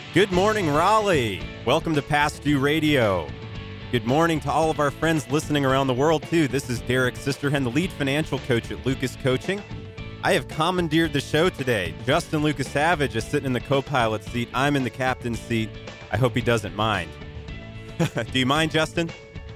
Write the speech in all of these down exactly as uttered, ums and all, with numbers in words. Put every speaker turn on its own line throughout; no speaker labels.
Good morning, Raleigh. Welcome to Past Due Radio. Good morning to all of our friends listening around the world, too. This is Derek Sisterhen, the lead financial coach at Lucas Coaching. I have commandeered the show today. Justin Lucas Savage is sitting in the co-pilot seat. I'm in the captain's seat. I hope he doesn't mind. Do you mind, Justin?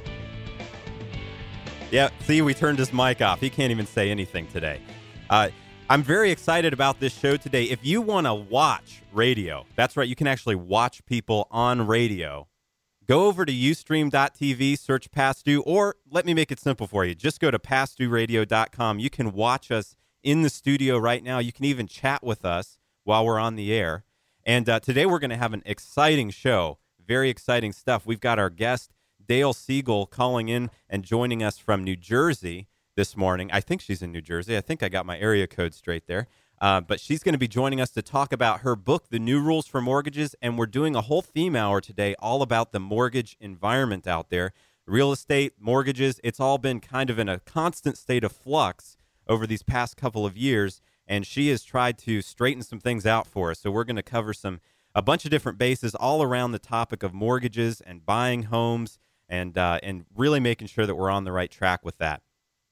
Yeah, see, we turned his mic off. He can't even say anything today. Uh, I'm very excited about this show today. If you want to watch radio, that's right, you can actually watch people on radio. Go over to ustream dot t v, search Past Due, or let me make it simple for you. Just go to past due radio dot com. You can watch us in the studio right now. You can even chat with us while we're on the air. And uh, today we're going to have an exciting show, very exciting stuff. We've got our guest, Dale Siegel, calling in and joining us from New Jersey this morning. I think she's in New Jersey. I think I got my area code straight there. Uh, but she's going to be joining us to talk about her book, The New Rules for Mortgages, and we're doing a whole theme hour today all about the mortgage environment out there. Real estate, mortgages, it's all been kind of in a constant state of flux over these past couple of years, and she has tried to straighten some things out for us. So we're going to cover some a bunch of different bases all around the topic of mortgages and buying homes and uh, and really making sure that we're on the right track with that.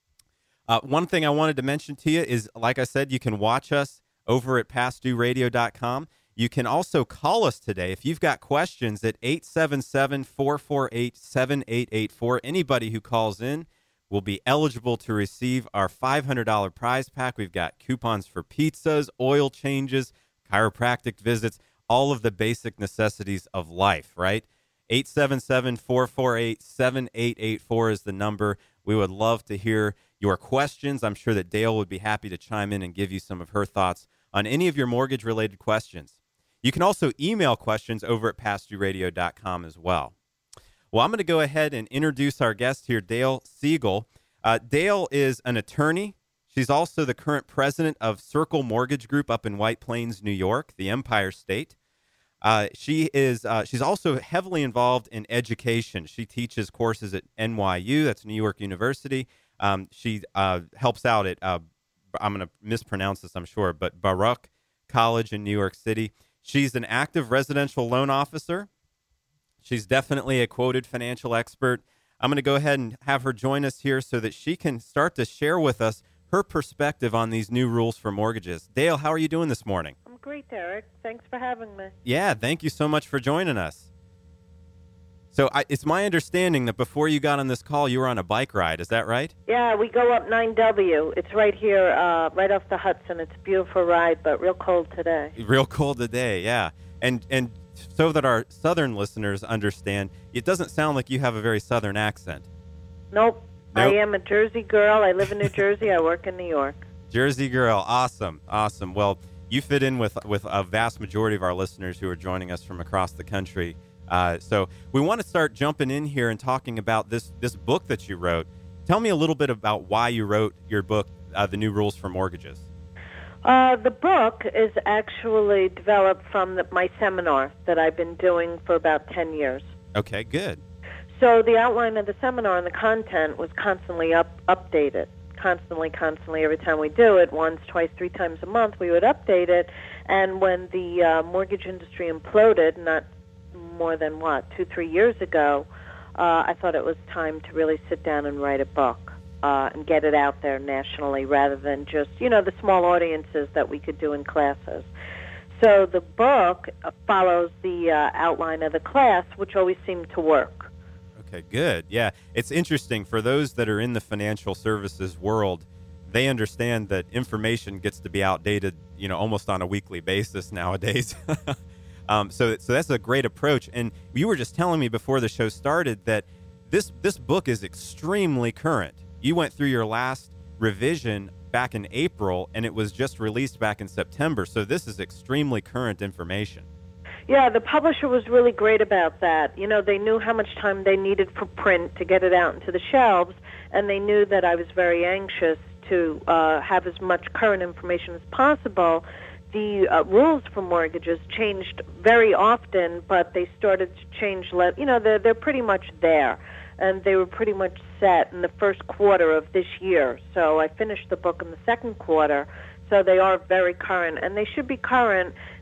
Uh, one thing I wanted to mention to you is, like I said, you can watch us over at past due radio dot com. You can also call us today if you've got questions at eight seven seven, four four eight, seven eight eight four. Anybody who calls in will be eligible to receive our five hundred dollars prize pack. We've got coupons for pizzas, oil changes, chiropractic visits, all of the basic necessities of life, right? eight seven seven, four four eight, seven eight eight four is the number. We would love to hear your questions. I'm sure that Dale would be happy to chime in and give you some of her thoughts on any of your mortgage-related questions. You can also email questions over at past due radio dot com as well. Well, I'm going to go ahead and introduce our guest here, Dale Siegel. Uh, Dale is an attorney. She's also the current president of Circle Mortgage Group up in White Plains, New York, the Empire State. Uh, she is. Uh, she's also heavily involved in education. She teaches courses at N Y U, that's New York University. Um, she uh, helps out at, uh, I'm going to mispronounce this, I'm sure, but Baruch College in New York City. She's an active residential loan officer. She's definitely a quoted financial expert. I'm going to go ahead and have her join us here so that she can start to share with us her perspective on these new rules for mortgages. Dale, how are you doing this morning?
I'm great, Derek. Thanks for having me.
Yeah, thank you so much for joining us. So I, it's my understanding that before you got on this call, you were on a bike ride. Is that right?
Yeah, we go up nine W. It's right here, uh, right off the Hudson. It's a beautiful ride, but real cold today.
Real cold today, yeah. And and so that our southern listeners understand, it doesn't sound like you have a very southern accent.
Nope.
Nope.
I am a Jersey girl. I live in New Jersey. I work in New York.
Jersey girl. Awesome. Awesome. Well, you fit in with, with a vast majority of our listeners who are joining us from across the country. Uh, so we want to start jumping in here and talking about this this book that you wrote. Tell me a little bit about why you wrote your book, uh, The New Rules for Mortgages.
Uh, the book is actually developed from the, my seminar that I've been doing for about ten years.
Okay, good.
So the outline of the seminar and the content was constantly up updated. Constantly, constantly, every time we do it, once, twice, three times a month, we would update it. And when the uh, mortgage industry imploded, not more than, what, two, three years ago, uh, I thought it was time to really sit down and write a book uh, and get it out there nationally rather than just, you know, the small audiences that we could do in classes. So the book follows the uh, outline of the class, which always seemed to work.
Okay, good. Yeah, it's interesting. For those that are in the financial services world, they understand that information gets to be outdated, you know, almost on a weekly basis nowadays. Um, so, so that's a great approach. And you were just telling me before the show started that this this book is extremely current. You went through your last revision back in April, and it was just released back in September. So this is extremely current information.
Yeah, the publisher was really great about that. You know, they knew how much time they needed for print to get it out into the shelves, and they knew that I was very anxious to uh, have as much current information as possible. The uh, rules for mortgages changed very often, but they started to change. Le- you know, they're, they're pretty much there, and they were pretty much set in the first quarter of this year. So I finished the book in the second quarter, so they are very current, and they should be current.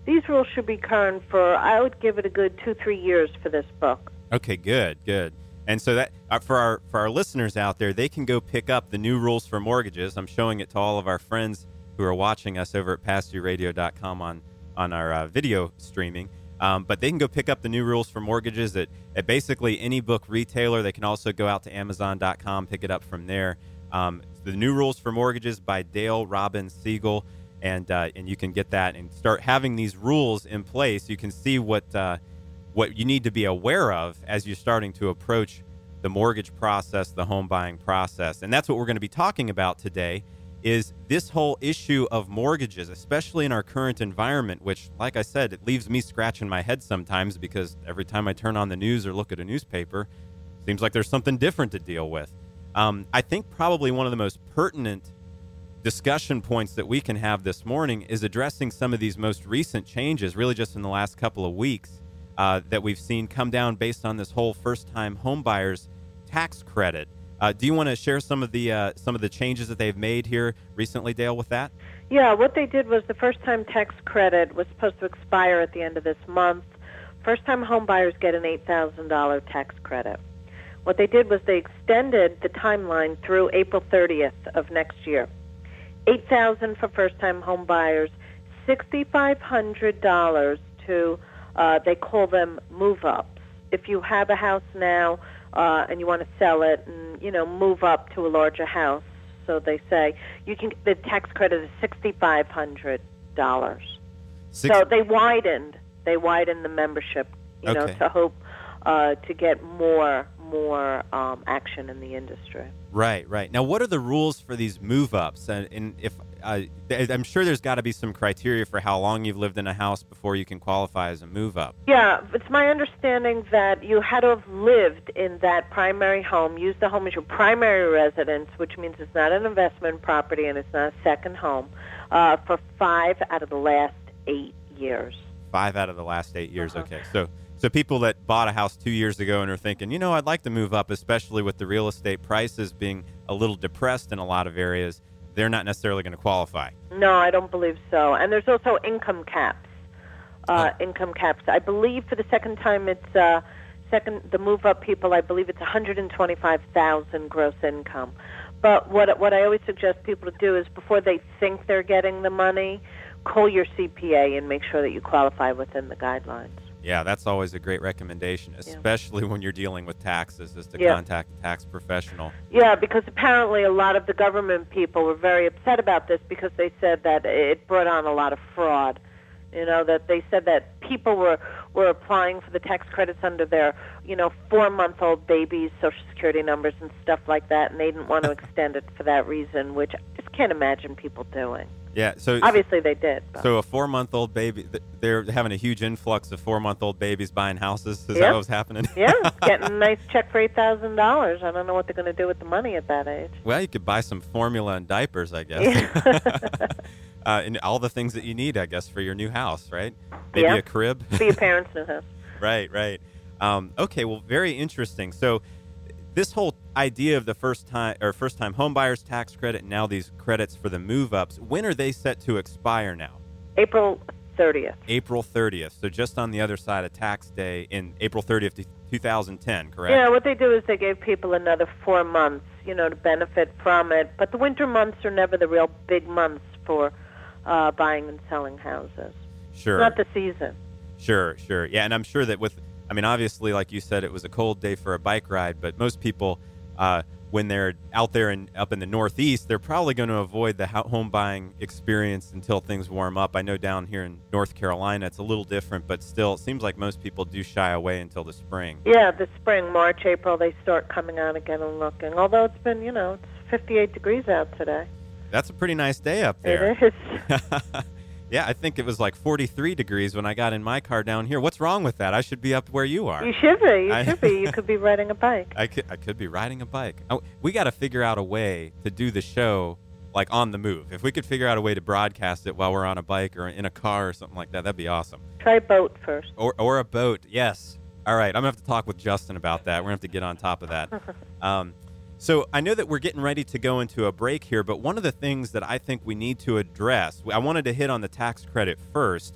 these rules should be current for, I would give it a good two, three years for this book.
Okay, good, good. And so that uh, for our for our listeners out there, they can go pick up the new rules for mortgages. I'm showing it to all of our friends who are watching us over at pass through radio dot com on on our uh, video streaming. Um, but they can go pick up the new rules for mortgages at, at basically any book retailer. They can also go out to amazon dot com, pick it up from there. Um, the new rules for mortgages by Dale Robin Siegel, and uh, and you can get that and start having these rules in place. You can see what. Uh, what you need to be aware of as you're starting to approach the mortgage process, the home buying process. And that's what we're going to be talking about today, is this whole issue of mortgages, especially in our current environment, which, like I said, it leaves me scratching my head sometimes because every time I turn on the news or look at a newspaper, it seems like there's something different to deal with. Um, I think probably one of the most pertinent discussion points that we can have this morning is addressing some of these most recent changes, really just in the last couple of weeks, Uh, that we've seen come down based on this whole first-time homebuyers tax credit. Uh, do you want to share some of the uh, some of the changes that they've made here recently, Dale, with that?
Yeah, what they did was the first-time tax credit was supposed to expire at the end of this month. First-time homebuyers get an eight thousand dollars tax credit. What they did was they extended the timeline through April thirtieth of next year. eight thousand dollars for first-time homebuyers, six thousand five hundred dollars to Uh, they call them move-ups. If you have a house now uh, and you want to sell it and, you know, move up to a larger house, so they say, you can the tax credit is six thousand five hundred dollars.
Six-
so they widened, they widened the membership, you know,
Okay.
to hope uh, to get more more um, action in the industry.
Right, right. Now, what are the rules for these move-ups? And, and if uh, I'm sure there's got to be some criteria for how long you've lived in a house before you can qualify as a move-up.
Yeah, it's my understanding that you had to have lived in that primary home, used the home as your primary residence, which means it's not an investment property and it's not a second home, uh, for five out of the last eight years.
Five out of the last eight years.
Uh-huh.
Okay, so so people that bought a house two years ago and are thinking, you know, I'd like to move up, especially with the real estate prices being a little depressed in a lot of areas, they're not necessarily going to qualify.
No, I don't believe so. And there's also income caps. Uh,
Oh.
Income caps. I believe for the second time it's uh, second the move up people. I believe it's one hundred twenty-five thousand gross income. But what what I always suggest people to do is before they think they're getting the money, call your C P A and make sure that you qualify within the guidelines.
Yeah, that's always a great recommendation, especially when you're dealing with taxes, is to
Yeah.
contact a tax professional.
Yeah, because apparently a lot of the government people were very upset about this because they said that it brought on a lot of fraud. You know, that they said that people were, were applying for the tax credits under their, you know, four-month-old babies' Social Security numbers and stuff like that, and they didn't want to extend it for that reason, which I just can't imagine people doing.
Yeah, so
Obviously they did. But.
so a four-month-old baby, th- they're having a huge influx of four-month-old babies buying houses. Is
Yeah.
that what's happening?
Yeah, getting a nice check for eight thousand dollars. I don't know what they're going to do with the money at that age.
Well, you could buy some formula and diapers, I guess.
Yeah.
uh, and all the things that you need, I guess, for your new house, right? Maybe
Yeah.
a crib.
For your parents' new house.
Right, right. Um, okay, well, very interesting. So this whole idea of the first time or first time home buyers tax credit and now these credits for the move ups, when are they set to expire now?
April thirtieth.
April thirtieth. So just on the other side of tax day in April thirtieth, two thousand ten, correct?
Yeah, what they do is they gave people another four months, you know, to benefit from it. But the winter months are never the real big months for uh, buying and selling houses.
Sure.
Not the season.
Sure, sure. Yeah, and I'm sure that with, I mean, obviously, like you said, it was a cold day for a bike ride, but most people, uh, when they're out there and up in the Northeast, they're probably going to avoid the ho- home buying experience until things warm up. I know down here in North Carolina, it's a little different, but still, it seems like most people do shy away until the spring.
Yeah, the spring, March, April, they start coming out again and looking. Although it's been, you know, it's fifty-eight degrees out today.
That's a pretty nice day up there.
It is.
Yeah, I think it was like forty-three degrees when I got in my car down here. What's wrong with that? I should be up where you are.
You should be. You
I-
should be. You could be riding a bike.
I could, I could be riding a bike. Oh, we got to figure out a way to do the show like on the move. If we could figure out a way to broadcast it while we're on a bike or in a car or something like that, that'd be awesome.
Try boat first.
Or or a boat, yes. All right, I'm going to have to talk with Justin about that. We're going to have to get on top of that. Um, so I know that we're getting ready to go into a break here, but one of the things that I think we need to address, I wanted to hit on the tax credit first,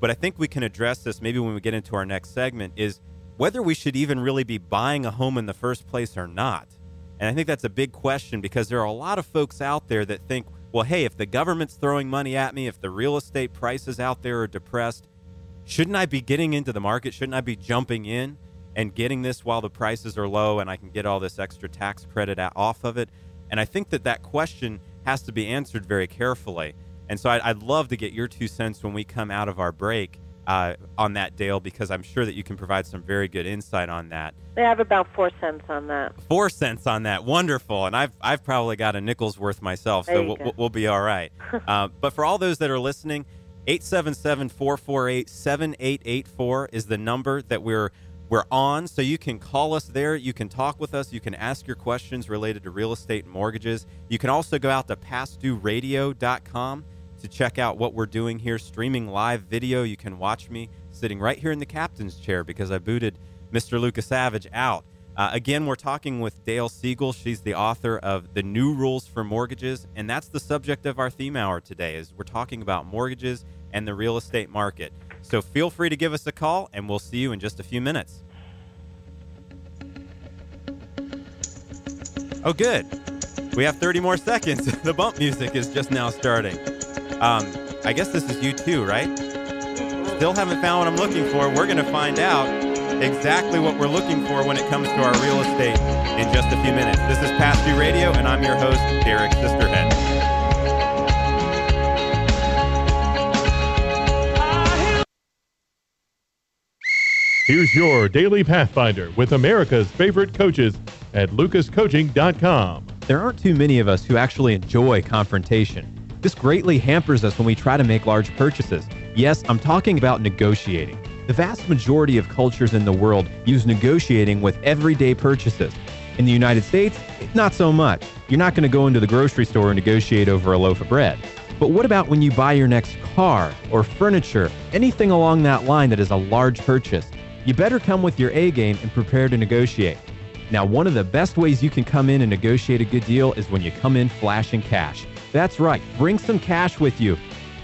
but I think we can address this maybe when we get into our next segment, is whether we should even really be buying a home in the first place or not. And I think that's a big question, because there are a lot of folks out there that think, well, hey, if the government's throwing money at me, if the real estate prices out there are depressed, shouldn't I be getting into the market? Shouldn't I be jumping in and getting this while the prices are low and I can get all this extra tax credit off of it? And I think that that question has to be answered very carefully. And so I'd, I'd love to get your two cents when we come out of our break uh, on that, Dale, because I'm sure that you can provide some very good insight on that.
They have about four cents on that.
Four cents on that. Wonderful. And I've I've probably got a nickel's worth myself, so we'll, we'll be all right. uh, but for all those that are listening, eight seven seven, four four eight, seven eight eight four is the number that we're We're on, so you can call us there. You can talk with us. You can ask your questions related to real estate and mortgages. You can also go out to past due radio dot com to check out what we're doing here, streaming live video. You can watch me sitting right here in the captain's chair because I booted Mister Lucas Savage out. Uh, again, we're talking with Dale Siegel. She's the author of The New Rules for Mortgages, and that's the subject of our theme hour today, is we're talking about mortgages and the real estate market. So feel free to give us a call, and we'll see you in just a few minutes. Oh, good. We have thirty more seconds. The bump music is just now starting. Um, I guess this is you too, right? Still haven't found what I'm looking for. We're going to find out exactly what we're looking for when it comes to our real estate in just a few minutes. This is Past Due Radio, and I'm your host, Derek Sisterhead.
Here's your Daily Pathfinder with America's favorite coaches at lucas coaching dot com.
There aren't too many of us who actually enjoy confrontation. This greatly hampers us when we try to make large purchases. Yes, I'm talking about negotiating. The vast majority of cultures in the world use negotiating with everyday purchases. In the United States, not so much. You're not going to go into the grocery store and negotiate over a loaf of bread. But what about when you buy your next car or furniture, anything along that line that is a large purchase? You better come with your A game and prepare to negotiate. Now, one of the best ways you can come in and negotiate a good deal is when you come in flashing cash. That's right, bring some cash with you.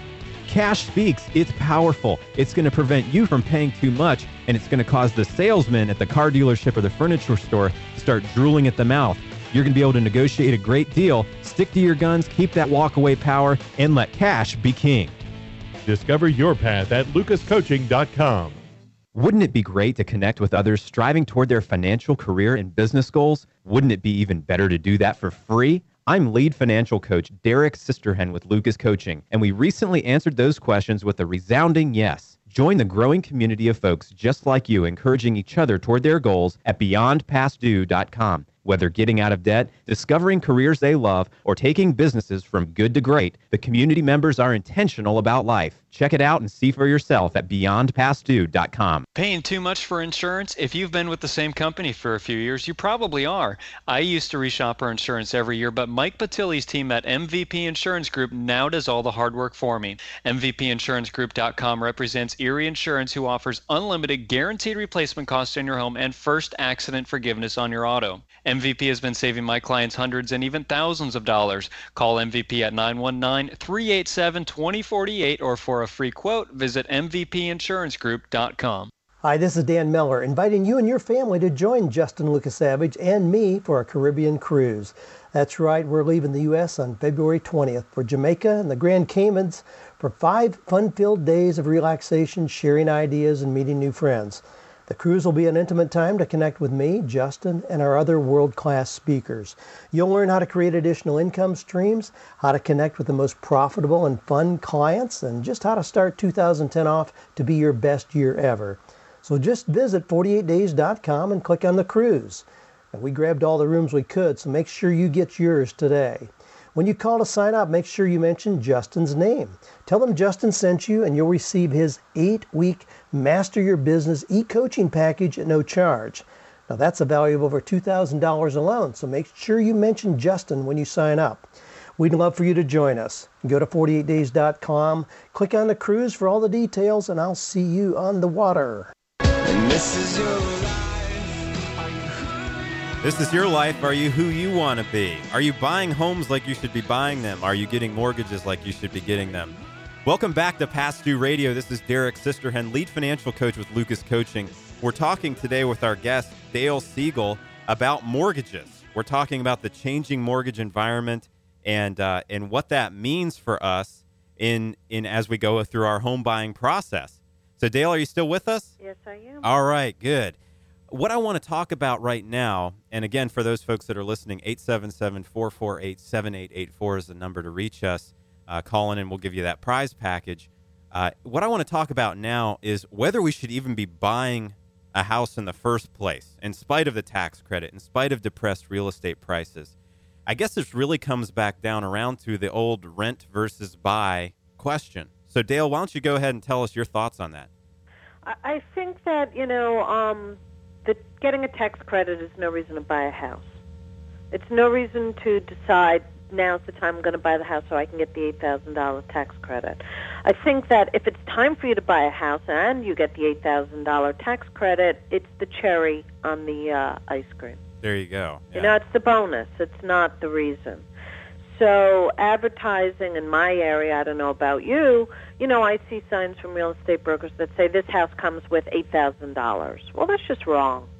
Cash speaks, it's powerful. It's going to prevent you from paying too much, and it's going to cause the salesman at the car dealership or the furniture store to start drooling at the mouth. You're going to be able to negotiate a great deal, stick to your guns, keep that walkaway power, and let cash be king.
Discover your path at lucas coaching dot com.
Wouldn't it be great to connect with others striving toward their financial career and business goals? Wouldn't it be even better to do that for free? I'm lead financial coach Derek Sisterhen with Lucas Coaching, and we recently answered those questions with a resounding yes. Join the growing community of folks just like you, encouraging each other toward their goals at beyond past due dot com. Whether getting out of debt, discovering careers they love, or taking businesses from good to great, the community members are intentional about life. Check it out and see for yourself at beyond past due dot com.
Paying too much for insurance? If you've been with the same company for a few years, you probably are. I used to reshop our insurance every year, but Mike Patilli's team at M V P Insurance Group now does all the hard work for me. M V P insurance group dot com represents Erie Insurance, who offers unlimited guaranteed replacement costs in your home and first accident forgiveness on your auto. M V P has been saving my clients hundreds and even thousands of dollars. Call M V P at nine one nine, three eight seven, two zero four eight, or for a free quote, visit M V P insurance group dot com.
Hi, this is Dan Miller, inviting you and your family to join Justin Lucas Savage and me for a Caribbean cruise. That's right, we're leaving the U S on February twentieth for Jamaica and the Grand Caymans for five fun-filled days of relaxation, sharing ideas, and meeting new friends. The cruise will be an intimate time to connect with me, Justin, and our other world-class speakers. You'll learn how to create additional income streams, how to connect with the most profitable and fun clients, and just how to start two thousand ten off to be your best year ever. So just visit forty-eight days dot com and click on the cruise. And we grabbed all the rooms we could, so make sure you get yours today. When you call to sign up, make sure you mention Justin's name. Tell them Justin sent you, and you'll receive his eight-week Master Your Business e-coaching package at no charge. Now, that's a value of over two thousand dollars alone, so make sure you mention Justin when you sign up. We'd love for you to join us. Go to forty-eight days dot com, click on the cruise for all the details, and I'll see you on the water.
And this is your This is your life. Are you who you want to be? Are you buying homes like you should be buying them? Are you getting mortgages like you should be getting them? Welcome back to Past Due Radio. This is Derek Sisterhen, lead financial coach with Lucas Coaching. We're talking today with our guest, Dale Siegel, about mortgages. We're talking about the changing mortgage environment and uh, and what that means for us in in as we go through our home buying process. So, Dale, are you still with us?
Yes, I am.
All right, good. What I want to talk about right now, and again, for those folks that are listening, eight seven seven, four four eight, seven eight eight four is the number to reach us. Uh, call in and we'll give you that prize package. Uh, what I want to talk about now is whether we should even be buying a house in the first place, in spite of the tax credit, in spite of depressed real estate prices. I guess this really comes back down around to the old rent versus buy question. So, Dale, why don't you go ahead and tell us your thoughts on that?
I think that, you know, um, the, getting a tax credit is no reason to buy a house. It's no reason to decide now's the time I'm going to buy the house so I can get the eight thousand dollars tax credit. I think that if it's time for you to buy a house and you get the eight thousand dollars tax credit, it's the cherry on the uh, ice cream.
There you go. Yeah.
You know, it's the bonus. It's not the reason. So advertising in my area, I don't know about you, you know, I see signs from real estate brokers that say this house comes with eight thousand dollars. Well, that's just wrong.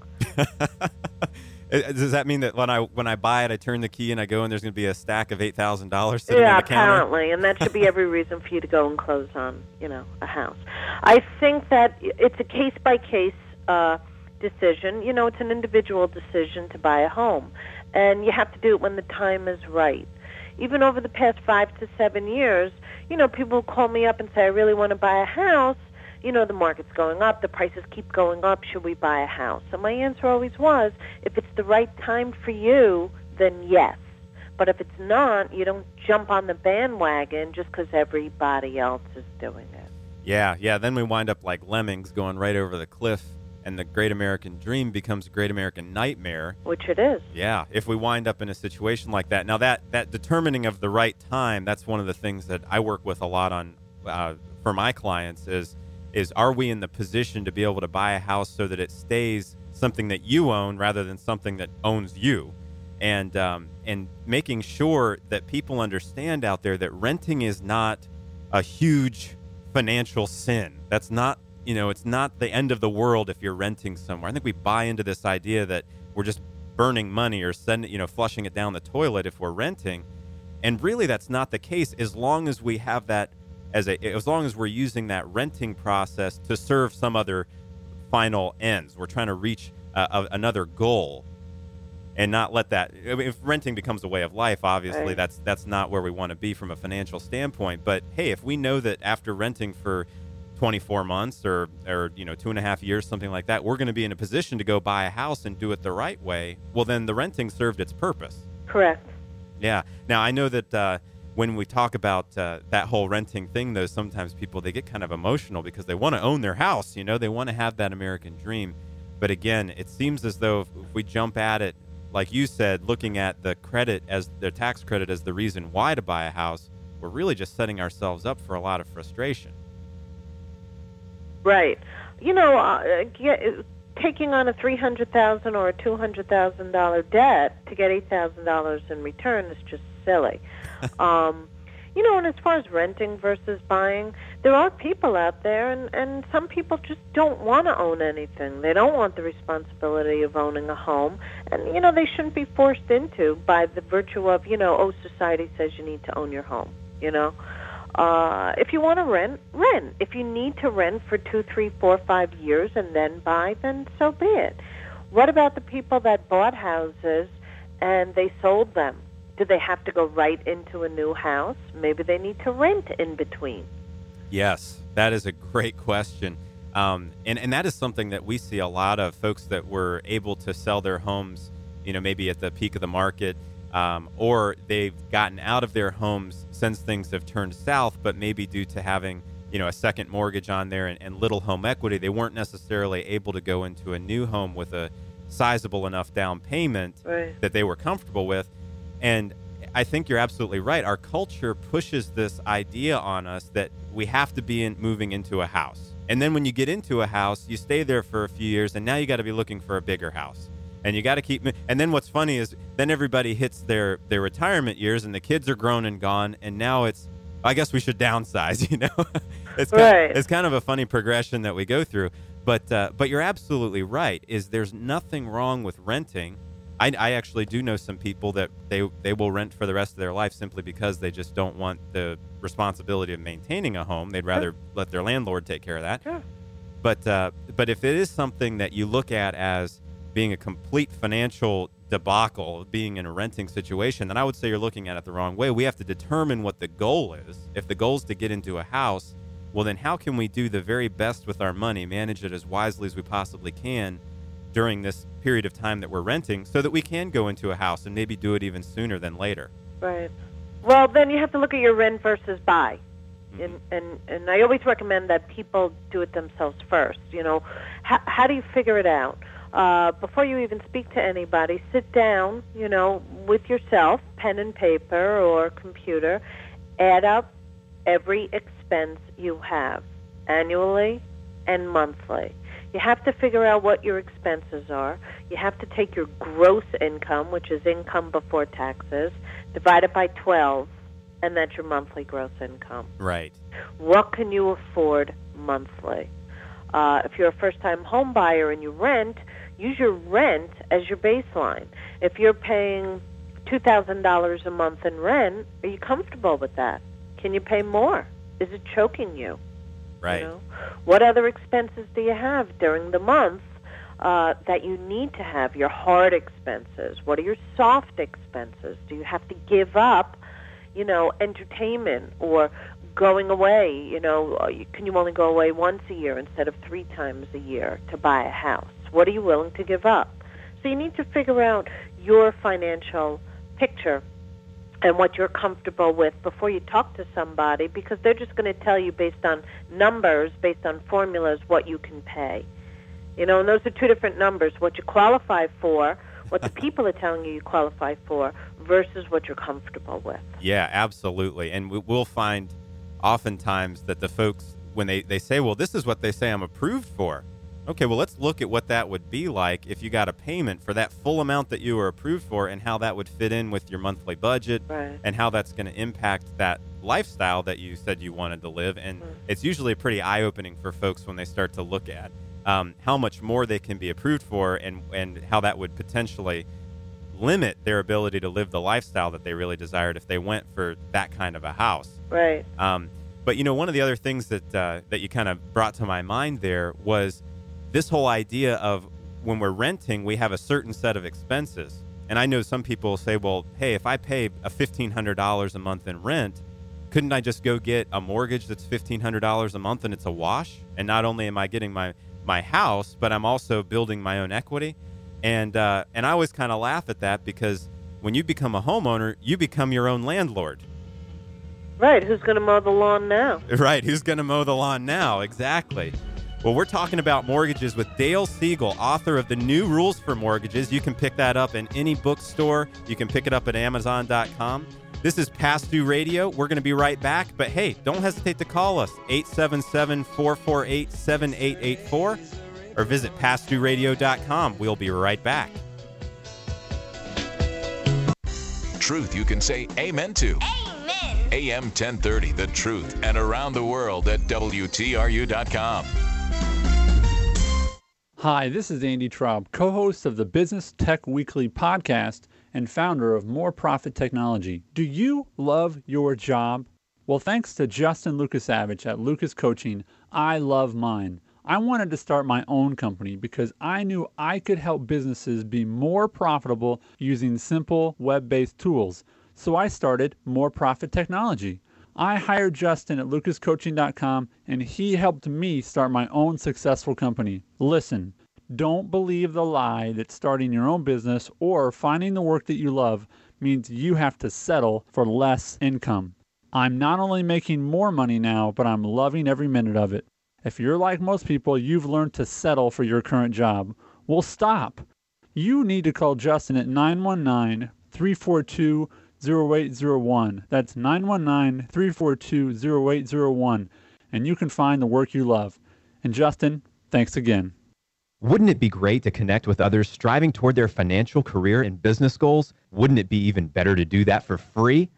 Does that mean that when I when I buy it, I turn the key and I go and there's going to be a stack of eight thousand dollars sitting
yeah,
on the counter?
Yeah, apparently, and that should be every reason for you to go and close on, you know, a house. I think that it's a case-by-case uh, decision. You know, it's an individual decision to buy a home, and you have to do it when the time is right. Even over the past five to seven years, you know, people call me up and say, I really want to buy a house. You know, the market's going up, the prices keep going up, should we buy a house? And my answer always was, if it's the right time for you, then yes. But if it's not, you don't jump on the bandwagon just because everybody else is doing it.
Yeah, yeah, then we wind up like lemmings going right over the cliff, and the great American dream becomes a great American nightmare.
Which it is.
Yeah, if we wind up in a situation like that. Now, that, that determining of the right time, that's one of the things that I work with a lot on uh, for my clients is, is are we in the position to be able to buy a house so that it stays something that you own rather than something that owns you? And um, and making sure that people understand out there that renting is not a huge financial sin. That's not, you know, it's not the end of the world if you're renting somewhere. I think we buy into this idea that we're just burning money or sending, you know, flushing it down the toilet if we're renting. And really that's not the case as long as we have that as a as long as we're using that renting process to serve some other final ends. We're trying to reach uh, a, another goal and not let that, I mean, if renting becomes a way of life, obviously
right.
that's that's not where we want to be from a financial standpoint. But hey, if we know that after renting for twenty-four months or, or you know, two and a half years, something like that, we're going to be in a position to go buy a house and do it the right way, well, then the renting served its purpose.
Correct.
Yeah. Now, I know that uh, when we talk about uh, that whole renting thing, though, sometimes people, they get kind of emotional because they want to own their house, you know, they want to have that American dream. But again, it seems as though if, if we jump at it, like you said, looking at the credit as the tax credit as the reason why to buy a house, we're really just setting ourselves up for a lot of frustration.
Right. You know, uh, get, taking on a three hundred thousand dollars or a two hundred thousand dollars debt to get eight thousand dollars in return is just silly. um, you know, and as far as renting versus buying, there are people out there, and, and some people just don't want to own anything. They don't want the responsibility of owning a home, and, you know, they shouldn't be forced into by the virtue of, you know, oh, society says you need to own your home, you know. Uh, if you want to rent, rent. If you need to rent for two, three, four, five years and then buy, then so be it. What about the people that bought houses and they sold them? Do they have to go right into a new house? Maybe they need to rent in between.
Yes, that is a great question. Um, and, and that is something that we see a lot of folks that were able to sell their homes, you know, maybe at the peak of the market, um, or they've gotten out of their homes since things have turned south, but maybe due to having, you know, a second mortgage on there and, and little home equity, they weren't necessarily able to go into a new home with a sizable enough down payment
right.
that they were comfortable with. And I think you're absolutely right. Our culture pushes this idea on us that we have to be in, moving into a house. And then when you get into a house, you stay there for a few years, and now you got to be looking for a bigger house. And you got to keep. And then what's funny is then everybody hits their, their retirement years, and the kids are grown and gone, and now it's I guess we should downsize, you know. it's
Right.
kind of, it's kind of a funny progression that we go through. But uh, but you're absolutely right. Is there's nothing wrong with renting. I, I actually do know some people that they they will rent for the rest of their life simply because they just don't want the responsibility of maintaining a home. They'd rather
Sure.
let their landlord take care of that.
Sure.
But uh, but if it is something that you look at as being a complete financial debacle, being in a renting situation, then I would say you're looking at it the wrong way. We have to determine what the goal is. If the goal is to get into a house, well, then how can we do the very best with our money, manage it as wisely as we possibly can during this period of time that we're renting so that we can go into a house and maybe do it even sooner than later?
Right. Well, then you have to look at your rent versus buy.
Mm-hmm.
And, and and I always recommend that people do it themselves first. You know, how, how do you figure it out? Uh, before you even speak to anybody, sit down, you know, with yourself, pen and paper or computer, add up every expense you have annually and monthly. You have to figure out what your expenses are. You have to take your gross income, which is income before taxes, divide it by twelve, and that's your monthly gross income.
Right.
What can you afford monthly? Uh, if you're a first-time home buyer and you rent, use your rent as your baseline. If you're paying two thousand dollars a month in rent, are you comfortable with that? Can you pay more? Is it choking you?
Right.
You know? What other expenses do you have during the month uh, that you need to have? Your hard expenses. What are your soft expenses? Do you have to give up, you know, entertainment or going away? You know, can you only go away once a year instead of three times a year to buy a house? What are you willing to give up? So you need to figure out your financial picture and what you're comfortable with before you talk to somebody, because they're just going to tell you based on numbers, based on formulas, what you can pay. You know, and those are two different numbers, what you qualify for, what the people are telling you you qualify for, versus what you're comfortable with.
Yeah, absolutely. And we, we'll find oftentimes that the folks, when they, they say, well, this is what they say I'm approved for. Okay, well, let's look at what that would be like if you got a payment for that full amount that you were approved for and how that would fit in with your monthly budget,
Right.
and how that's going to impact that lifestyle that you said you wanted to live. And
Mm-hmm.
it's usually pretty eye-opening for folks when they start to look at um, how much more they can be approved for, and, and how that would potentially limit their ability to live the lifestyle that they really desired if they went for that kind of a house.
Right.
Um, but, you know, one of the other things that uh, that you kind of brought to my mind there was this whole idea of when we're renting, we have a certain set of expenses. And I know some people say, well, hey, if I pay a fifteen hundred dollars a month in rent, couldn't I just go get a mortgage that's fifteen hundred dollars a month and it's a wash? And not only am I getting my, my house, but I'm also building my own equity. And, uh, and I always kind of laugh at that, because when you become a homeowner, you become your own landlord.
Right. Who's going to mow the lawn now?
Right. Who's going to mow the lawn now? Exactly. Well, we're talking about mortgages with Dale Siegel, author of The New Rules for Mortgages. You can pick that up in any bookstore. You can pick it up at amazon dot com. This is Past Due Radio. We're going to be right back. But, hey, don't hesitate to call us, eight seven seven, four four eight, seven eight eight four, or visit past due radio dot com. We'll be right back.
Truth you can say amen to. Amen. A M ten thirty, The Truth, and around the world at W T R U dot com.
Hi, this is Andy Traub, co-host of the Business Tech Weekly podcast and founder of More Profit Technology. Do you love your job? Well, thanks to Justin Lukasavich at Lucas Coaching, I love mine. I wanted to start my own company because I knew I could help businesses be more profitable using simple web-based tools. So I started More Profit Technology. I hired Justin at lucas coaching dot com, and he helped me start my own successful company. Listen, don't believe the lie that starting your own business or finding the work that you love means you have to settle for less income. I'm not only making more money now, but I'm loving every minute of it. If you're like most people, you've learned to settle for your current job. Well, stop. You need to call Justin at nine one nine, three four two, zero eight zero one. That's nine one nine, three four two, zero eight zero one, and you can find the work you love. And Justin, thanks again.
Wouldn't it be great to connect with others striving toward their financial career and business goals? Wouldn't it be even better to do that for free?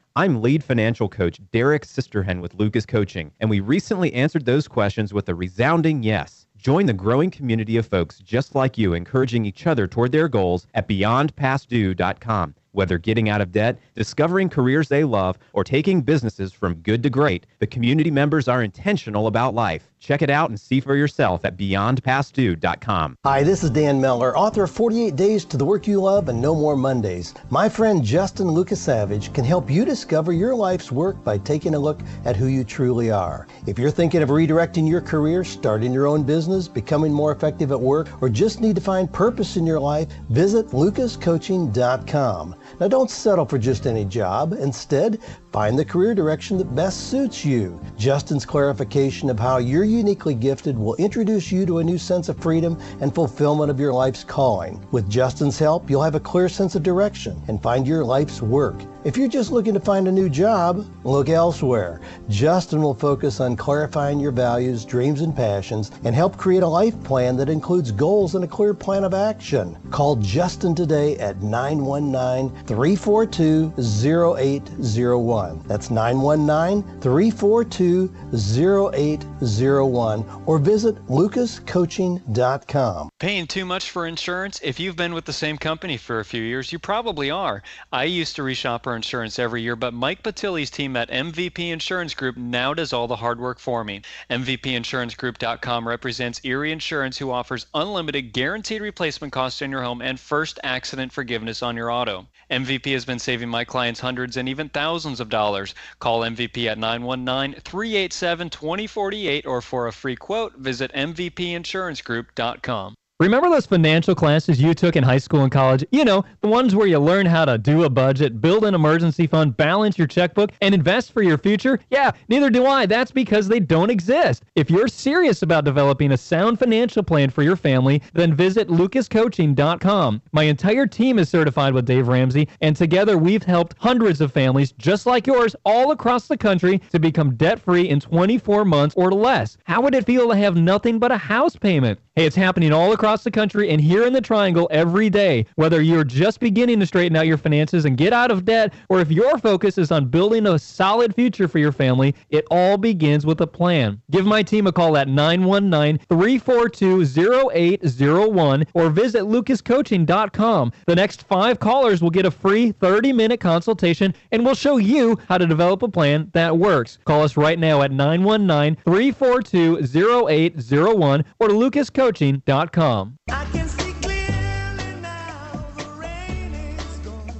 I'm lead financial coach Derek Sisterhen with Lucas Coaching, and we recently answered those questions with a resounding yes. Join the growing community of folks just like you, encouraging each other toward their goals at beyond past due dot com. Whether getting out of debt, discovering careers they love, or taking businesses from good to great, the community members are intentional about life. Check it out and see for yourself at beyond past due dot com.
Hi, this is Dan Miller, author of forty-eight Days to the Work You Love and No More Mondays. My friend Justin Lucas Savage can help you discover your life's work by taking a look at who you truly are. If you're thinking of redirecting your career, starting your own business, becoming more effective at work, or just need to find purpose in your life, visit lucas coaching dot com. Now don't settle for just any job. Instead, find the career direction that best suits you. Justin's clarification of how you're uniquely gifted will introduce you to a new sense of freedom and fulfillment of your life's calling. With Justin's help, you'll have a clear sense of direction and find your life's work. If you're just looking to find a new job, look elsewhere. Justin will focus on clarifying your values, dreams, and passions and help create a life plan that includes goals and a clear plan of action. Call Justin today at nine one nine, three four two, zero eight zero one. That's nine one nine, three four two, zero eight zero one or visit lucas coaching dot com.
Paying too much for insurance? If you've been with the same company for a few years, you probably are. I used to reshop our insurance every year, but Mike Patilli's team at M V P Insurance Group now does all the hard work for me. M V P insurance group dot com represents Erie Insurance, who offers unlimited guaranteed replacement costs in your home and first accident forgiveness on your auto. M V P has been saving my clients hundreds and even thousands of dollars. Call M V P at nine one nine, three eight seven, two zero four eight or for a free quote, visit M V P insurance group dot com.
Remember those financial classes you took in high school and college? You know, the ones where you learn how to do a budget, build an emergency fund, balance your checkbook, and invest for your future? Yeah, neither do I. That's because they don't exist. If you're serious about developing a sound financial plan for your family, then visit lucas coaching dot com. My entire team is certified with Dave Ramsey, and together we've helped hundreds of families just like yours all across the country to become debt-free in twenty-four months or less. How would it feel to have nothing but a house payment? Hey, it's happening all across the country and here in the Triangle every day. Whether you're just beginning to straighten out your finances and get out of debt, or if your focus is on building a solid future for your family, it all begins with a plan. Give my team a call at nine one nine, three four two, zero eight zero one or visit lucas coaching dot com. The next five callers will get a free thirty-minute consultation, and we'll show you how to develop a plan that works. Call us right now at nine one nine, three four two, zero eight zero one or lucas coaching dot com.
I can see clearly now the rain is gone.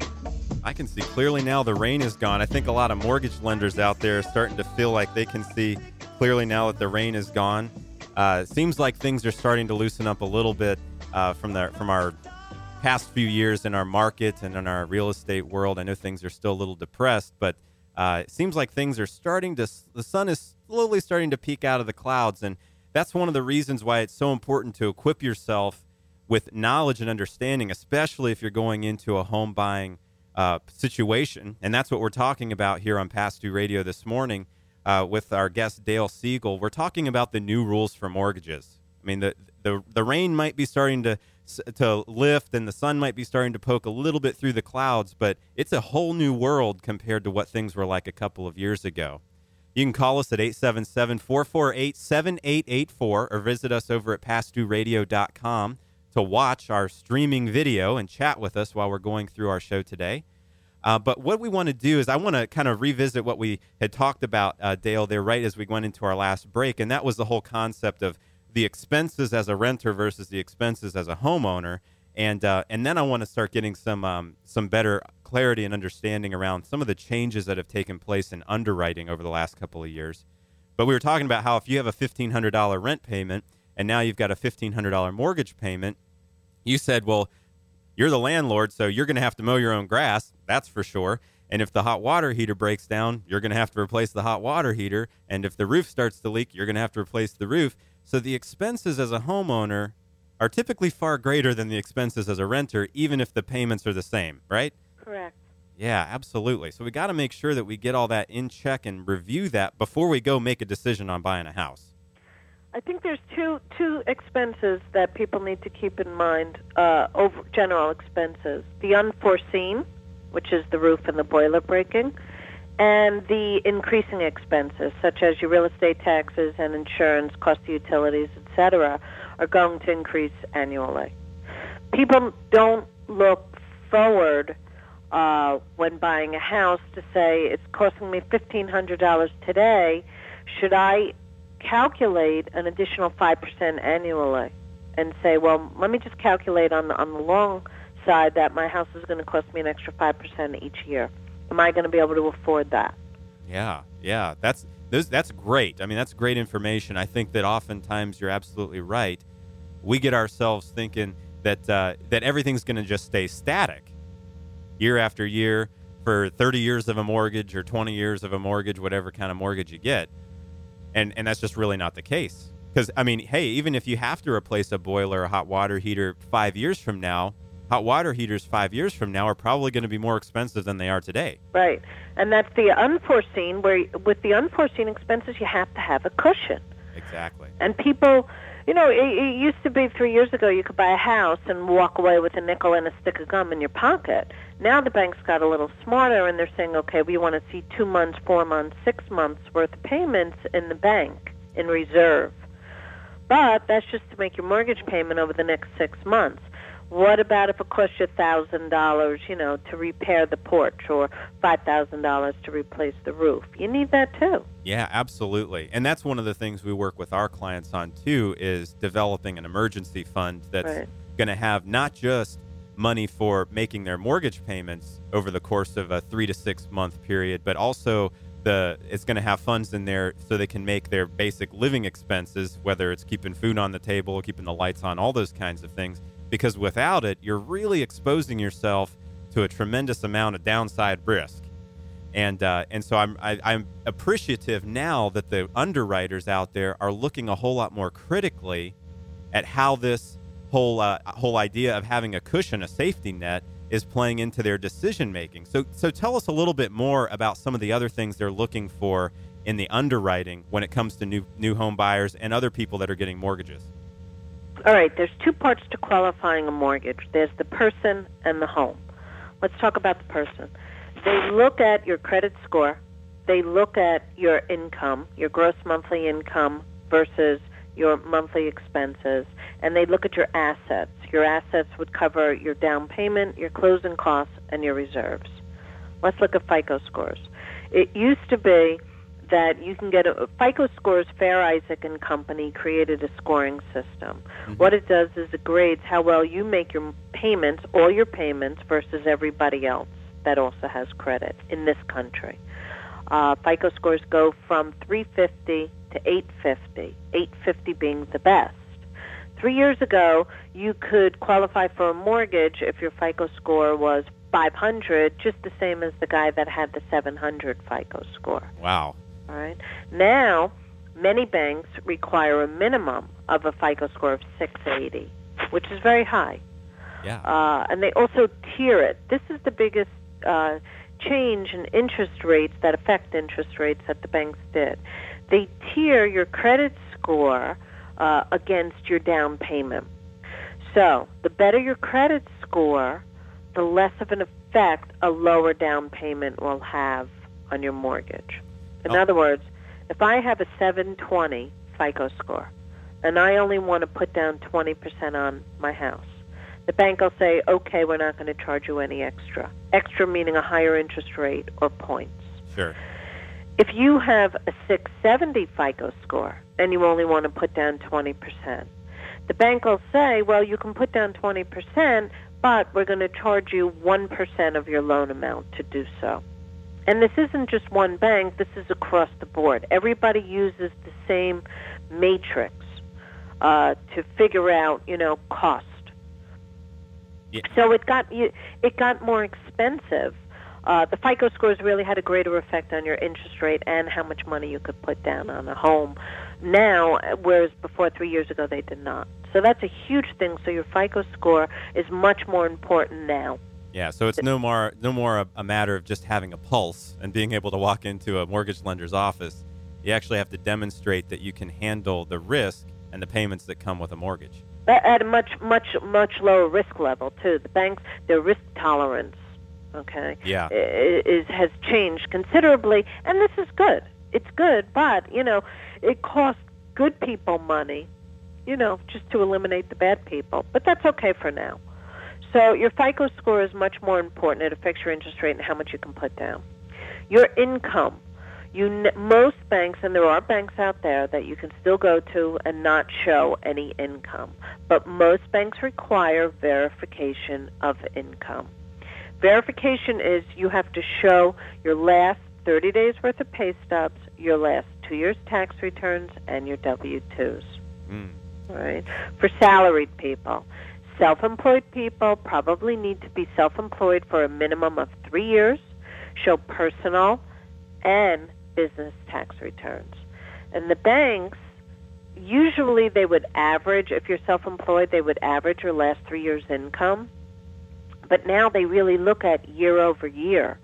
I can see clearly now the rain is gone. I think a lot of mortgage lenders out there are starting to feel like they can see clearly now that the rain is gone. Uh, it seems like things are starting to loosen up a little bit uh, from the from our past few years in our market and in our real estate world. I know things are still a little depressed, but uh, it seems like things are starting to, the sun is slowly starting to peek out of the clouds. And that's one of the reasons why it's so important to equip yourself with knowledge and understanding, especially if you're going into a home buying uh, situation. And that's what we're talking about here on Past Due Radio this morning uh, with our guest, Dale Siegel. We're talking about the new rules for mortgages. I mean, the the, the rain might be starting to to lift and the sun might be starting to poke a little bit through the clouds, but it's a whole new world compared to what things were like a couple of years ago. You can call us at eight seven seven, four four eight, seven eight eight four or visit us over at past due radio dot com to watch our streaming video and chat with us while we're going through our show today. Uh, but what we want to do is I want to kind of revisit what we had talked about, uh, Dale, there right as we went into our last break, and that was the whole concept of the expenses as a renter versus the expenses as a homeowner. And uh, and then I want to start getting some um, some better clarity and understanding around some of the changes that have taken place in underwriting over the last couple of years. But we were talking about how if you have a fifteen hundred dollars rent payment and now you've got a fifteen hundred dollars mortgage payment, you said, well, you're the landlord, so you're going to have to mow your own grass, that's for sure. And if the hot water heater breaks down, you're going to have to replace the hot water heater. And if the roof starts to leak, you're going to have to replace the roof. So the expenses as a homeowner are typically far greater than the expenses as a renter, even if the payments are the same, right?
Correct.
Yeah, absolutely. So we got to make sure that we get all that in check and review that before we go make a decision on buying a house.
I think there's two two expenses that people need to keep in mind, uh, over general expenses. The unforeseen, which is the roof and the boiler breaking, and the increasing expenses, such as your real estate taxes and insurance, cost of utilities, et cetera, are going to increase annually. People don't look forward uh, when buying a house to say, it's costing me fifteen hundred dollars today. Should I calculate an additional five percent annually? And say, well, let me just calculate on the, on the long side that my house is going to cost me an extra five percent each year. Am I going to be able to afford that?
Yeah, yeah, that's those, that's great. I mean, that's great information. I think that oftentimes you're absolutely right. We get ourselves thinking that uh, that everything's going to just stay static year after year for thirty years of a mortgage or twenty years of a mortgage, whatever kind of mortgage you get. And and that's just really not the case. Because, I mean, hey, even if you have to replace a boiler or a hot water heater five years from now, hot water heaters five years from now are probably going to be more expensive than they are today.
Right. And that's the unforeseen, where with the unforeseen expenses, you have to have a cushion.
Exactly.
And people, you know, it, it used to be three years ago you could buy a house and walk away with a nickel and a stick of gum in your pocket. Now the bank's got a little smarter, and they're saying, okay, we want to see two months, four months, six months worth of payments in the bank in reserve. But that's just to make your mortgage payment over the next six months. What about if it costs you one thousand dollars, you know, to repair the porch, or five thousand dollars to replace the roof? You need that too.
Yeah, absolutely. And that's one of the things we work with our clients on too, is developing an emergency fund that's right. going to have not just money for making their mortgage payments over the course of a three to six month period, but also the it's going to have funds in there so they can make their basic living expenses, whether it's keeping food on the table, keeping the lights on, all those kinds of things. Because without it, you're really exposing yourself to a tremendous amount of downside risk. And uh, and so I'm I, I'm appreciative now that the underwriters out there are looking a whole lot more critically at how this whole uh, whole idea of having a cushion, a safety net, is playing into their decision making. So so tell us a little bit more about some of the other things they're looking for in the underwriting when it comes to new new home buyers and other people that are getting mortgages.
All right, there's two parts to qualifying a mortgage. There's the person and the home. Let's talk about the person. They look at your credit score. They look at your income, your gross monthly income versus your monthly expenses, and they look at your assets. Your assets would cover your down payment, your closing costs, and your reserves. Let's look at FICO scores. It used to be that you can get a FICO scores. Fair Isaac and Company created a scoring system. Mm-hmm. What it does is it grades how well you make your payments, all your payments, versus everybody else that also has credit in this country. Uh, FICO scores go from three fifty to eight fifty, eight fifty being the best. Three years ago, you could qualify for a mortgage if your FICO score was five hundred, just the same as the guy that had the seven hundred FICO score.
Wow.
All right. Now, many banks require a minimum of a FICO score of six eighty, which is very high.
Yeah.
Uh, and they also tier it. This is the biggest uh, change in interest rates that affect interest rates that the banks did. They tier your credit score uh, against your down payment. So the better your credit score, the less of an effect a lower down payment will have on your mortgage. In oh. other words, if I have a seven twenty FICO score and I only want to put down twenty percent on my house, the bank will say, okay, we're not going to charge you any extra. Extra meaning a higher interest rate or points.
Sure.
If you have a six seventy FICO score and you only want to put down twenty percent, the bank will say, well, you can put down twenty percent, but we're going to charge you one percent of your loan amount to do so. And this isn't just one bank, this is across the board. Everybody uses the same matrix uh, to figure out, you know, cost.
Yeah.
So it got it got more expensive. Uh, the FICO scores really had a greater effect on your interest rate and how much money you could put down on a home now, whereas before three years ago they did not. So that's a huge thing. So your FICO score is much more important now.
Yeah, so it's no more no more a, a matter of just having a pulse and being able to walk into a mortgage lender's office. You actually have to demonstrate that you can handle the risk and the payments that come with a mortgage.
At a much, much, much lower risk level, too. The banks, their risk tolerance okay,
yeah.
is has changed considerably, and this is good. It's good, but, you know, it costs good people money, you know, just to eliminate the bad people. But that's okay for now. So your FICO score is much more important. It affects your interest rate and how much you can put down. Your income. You most banks, and there are banks out there that you can still go to and not show any income, but most banks require verification of income. Verification is you have to show your last thirty days worth of pay stubs, your last two years tax returns, and your W twos.
Mm.
Right? For salaried people. Self-employed people probably need to be self-employed for a minimum of three years, show personal and business tax returns. And the banks, usually they would average, if you're self-employed, they would average your last three years' income. But now they really look at year over year.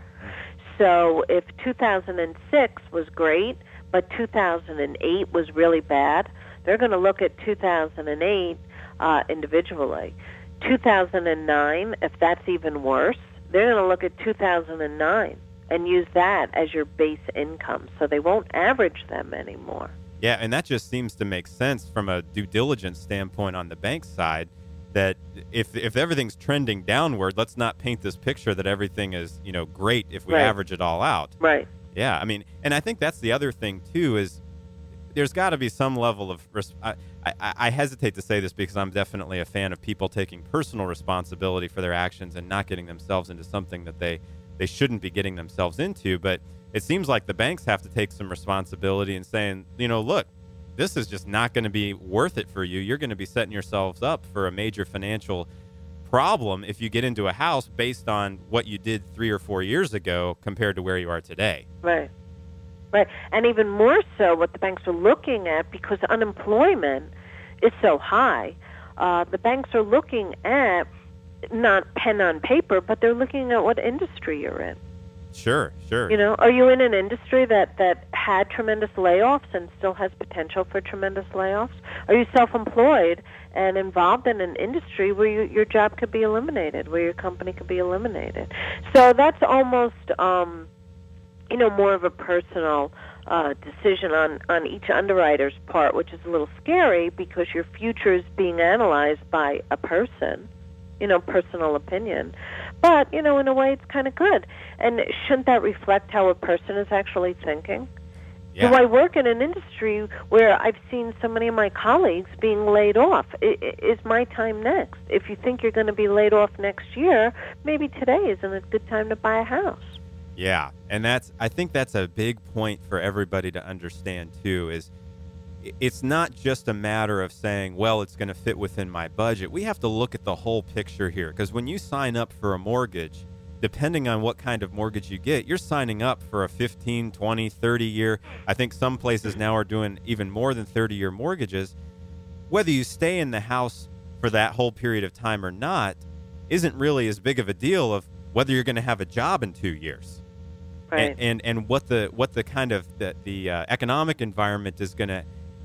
So if two thousand six was great, but two thousand eight was really bad, they're going to look at two thousand eight uh, individually. two thousand nine, if that's even worse, they're going to look at two thousand nine. And use that as your base income, so they won't average them anymore.
Yeah, and that just seems to make sense from a due diligence standpoint on the bank side, that if if everything's trending downward, let's not paint this picture that everything is, you know, great if we
right.
average it all out.
Right.
Yeah, I mean, and I think that's the other thing, too, is there's got to be some level of res- I, I, I hesitate to say this because I'm definitely a fan of people taking personal responsibility for their actions and not getting themselves into something that they they shouldn't be getting themselves into. But it seems like the banks have to take some responsibility and saying, you know, look, this is just not going to be worth it for you. You're going to be setting yourselves up for a major financial problem if you get into a house based on what you did three or four years ago compared to where you are today.
Right. Right. And even more so what the banks are looking at, because unemployment is so high, uh, the banks are looking at not pen on paper, but they're looking at what industry you're in.
Sure, sure.
You know, are you in an industry that, that had tremendous layoffs and still has potential for tremendous layoffs? Are you self-employed and involved in an industry where you, your job could be eliminated, where your company could be eliminated? So that's almost, um, you know, more of a personal uh, decision on, on each underwriter's part, which is a little scary because your future is being analyzed by a person. You know, personal opinion. But, you know, in a way it's kind of good. And shouldn't that reflect how a person is actually thinking?
Yeah.
Do I work in an industry where I've seen so many of my colleagues being laid off? I, is my time next? If you think you're going to be laid off next year, maybe today isn't a good time to buy a house.
Yeah, and that's I think that's a big point for everybody to understand, too, is it's not just a matter of saying, well, it's going to fit within my budget. We have to look at the whole picture here, because when you sign up for a mortgage, depending on what kind of mortgage you get, you're signing up for a fifteen, twenty, thirty year. I think some places now are doing even more than thirty year mortgages. Whether you stay in the house for that whole period of time or not isn't really as big of a deal of whether you're going to have a job in two years.
Right.
And, and and what the what the kind of the, the uh, economic environment is going to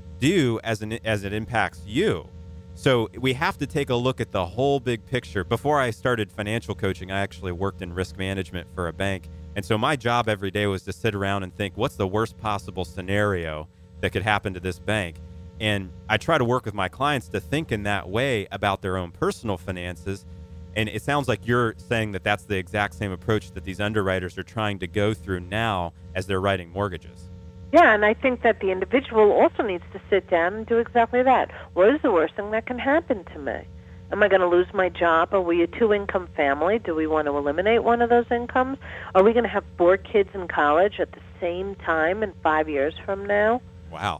do as an as it impacts you. So we have to take a look at the whole big picture. Before I started financial coaching, I actually worked in risk management for a bank. And so my job every day was to sit around and think, what's the worst possible scenario that could happen to this bank? And I try to work with my clients to think in that way about their own personal finances. And it sounds like you're saying that that's the exact same approach that these underwriters are trying to go through now as they're writing mortgages.
Yeah, and I think that the individual also needs to sit down and do exactly that. What is the worst thing that can happen to me? Am I going to lose my job? Are we a two-income family? Do we want to eliminate one of those incomes? Are we going to have four kids in college at the same time in five years from now?
Wow.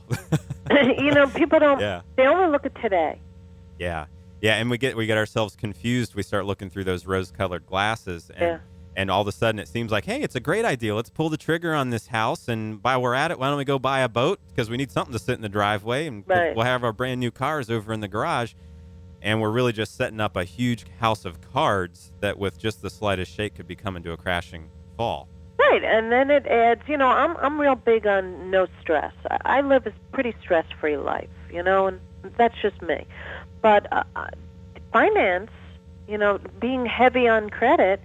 You know, people don't,
yeah.
they only look at today.
Yeah. Yeah, and we get we get ourselves confused. We start looking through those rose-colored glasses, and
yeah.
and all of a sudden it seems like, hey, it's a great idea. Let's pull the trigger on this house, and while we're at it, why don't we go buy a boat? Because we need something to sit in the driveway, and
right.
we'll have our brand new cars over in the garage. And we're really just setting up a huge house of cards that with just the slightest shake could be coming to a crashing fall.
Right, and then it adds, you know, I'm I'm real big on no stress. I live a pretty stress-free life, you know, and that's just me. But uh, finance, you know, being heavy on credit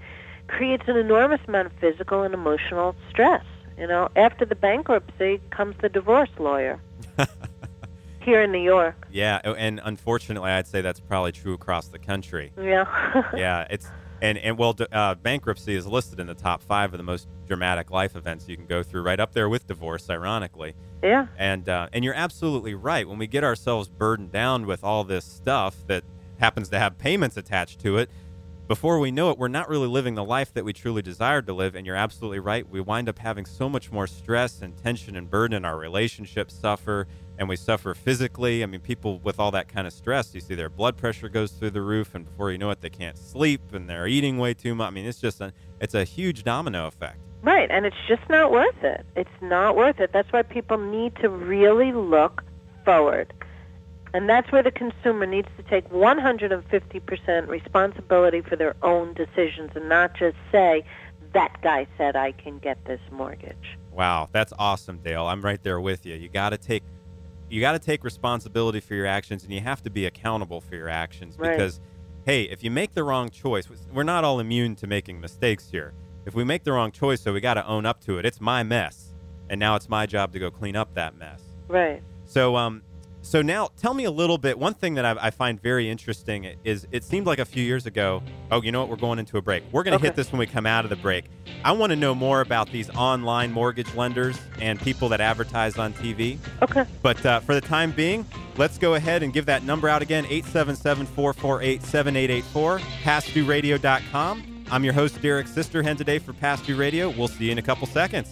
creates an enormous amount of physical and emotional stress. You know, after the bankruptcy comes the divorce lawyer here in New York.
Yeah, and unfortunately, I'd say that's probably true across the country.
Yeah.
yeah, it's and and well, uh, bankruptcy is listed in the top five of the most dramatic life events you can go through, right up there with divorce, ironically.
Yeah.
And uh, and you're absolutely right. When we get ourselves burdened down with all this stuff that happens to have payments attached to it, before we know it, we're not really living the life that we truly desired to live. And you're absolutely right. We wind up having so much more stress and tension and burden. Our relationships suffer, and we suffer physically. I mean, people with all that kind of stress, you see their blood pressure goes through the roof, and before you know it, they can't sleep, and they're eating way too much. I mean, it's just a, it's a huge domino effect.
Right, and it's just not worth it. It's not worth it. That's why people need to really look forward. And that's where the consumer needs to take one hundred fifty percent responsibility for their own decisions and not just say, that guy said I can get this mortgage.
Wow, that's awesome, Dale. I'm right there with you. You got to take you got to take responsibility for your actions, and you have to be accountable for your actions
Right.
because, hey, if you make the wrong choice, we're not all immune to making mistakes here. If we make the wrong choice, so we got to own up to it. It's my mess, and now it's my job to go clean up that mess.
Right.
So, um, so now tell me a little bit. One thing that I, I find very interesting is it seemed like a few years ago. Oh, you know what? We're going into a break. We're going to
Okay.
hit this when we come out of the break. I want to know more about these online mortgage lenders and people that advertise on T V.
Okay.
But uh, for the time being, let's go ahead and give that number out again, eight seven seven, four four eight, seven eight eight four, past due radio dot com. I'm your host, Derek Sisterhan, today for Past Due Radio. We'll see you in a couple seconds.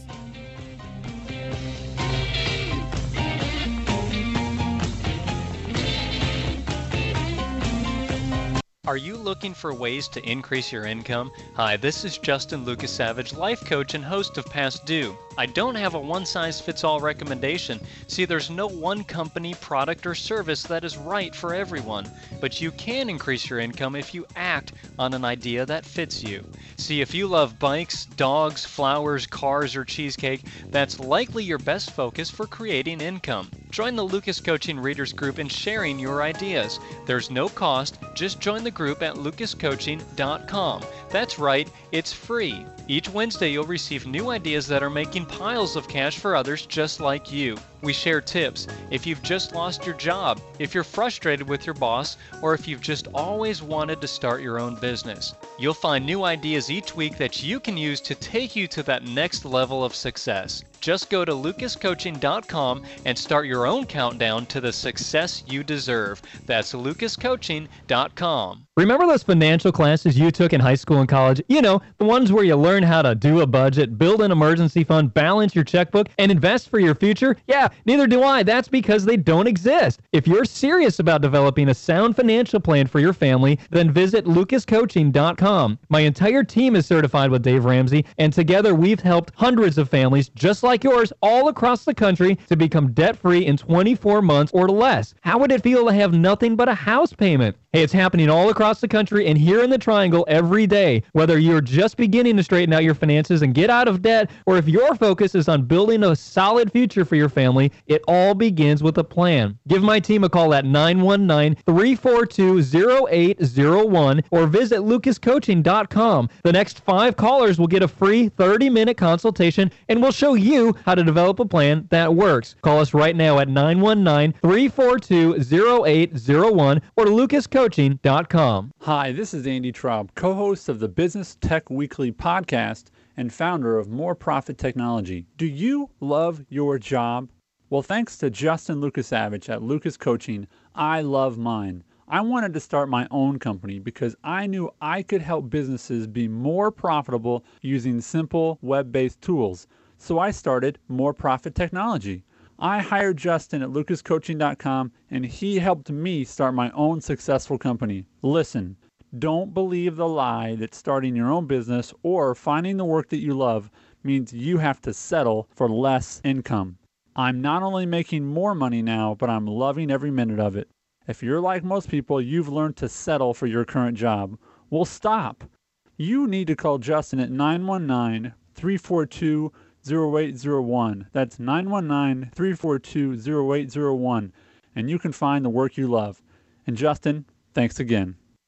Are you looking for ways to increase your income? Hi, this is Justin Lucas Savage, life coach and host of Past Due. I don't have a one-size-fits-all recommendation. See, there's no one company, product, or service that is right for everyone. But you can increase your income if you act on an idea that fits you. See, if you love bikes, dogs, flowers, cars, or cheesecake, that's likely your best focus for creating income. Join the Lucas Coaching Readers Group in sharing your ideas. There's no cost. Just join the group at lucas coaching dot com. That's right, it's free. Each Wednesday you'll receive new ideas that are making piles of cash for others just like you. We share tips if you've just lost your job, if you're frustrated with your boss, or if you've just always wanted to start your own business. You'll find new ideas each week that you can use to take you to that next level of success. Just go to lucas coaching dot com and start your own countdown to the success you deserve. That's lucas coaching dot com.
Remember those financial classes you took in high school and college? You know, the ones where you learn how to do a budget, build an emergency fund, balance your checkbook, and invest for your future? Yeah, neither do I. That's because they don't exist. If you're serious about developing a sound financial plan for your family, then visit lucas coaching dot com. My entire team is certified with Dave Ramsey, and together we've helped hundreds of families just like yours all across the country to become debt-free in twenty-four months or less. How would it feel to have nothing but a house payment? Hey, it's happening all across the country and here in the Triangle every day. Whether you're just beginning to straighten out your finances and get out of debt, or if your focus is on building a solid future for your family, it all begins with a plan. Give my team a call at nine one nine, three four two, zero eight zero one or visit lucas coaching dot com. The next five callers will get a free thirty-minute consultation, and we'll show you how to develop a plan that works. Call us right now at nine one nine, three four two, zero eight zero one or lucas coaching dot com.
Hi, this is Andy Traub, co-host of the Business Tech Weekly podcast and founder of More Profit Technology. Do you love your job? Well, thanks to Justin Lucasavage at Lucas Coaching, I love mine. I wanted to start my own company because I knew I could help businesses be more profitable using simple web-based tools. So I started More Profit Technology. I hired Justin at lucas coaching dot com, and he helped me start my own successful company. Listen, don't believe the lie that starting your own business or finding the work that you love means you have to settle for less income. I'm not only making more money now, but I'm loving every minute of it. If you're like most people, you've learned to settle for your current job. Well, stop. You need to call Justin at nine one nine, three four two, zero eight zero one. That's nine one nine, three four two, zero eight zero one. And you can find the work you love. And Justin, thanks again.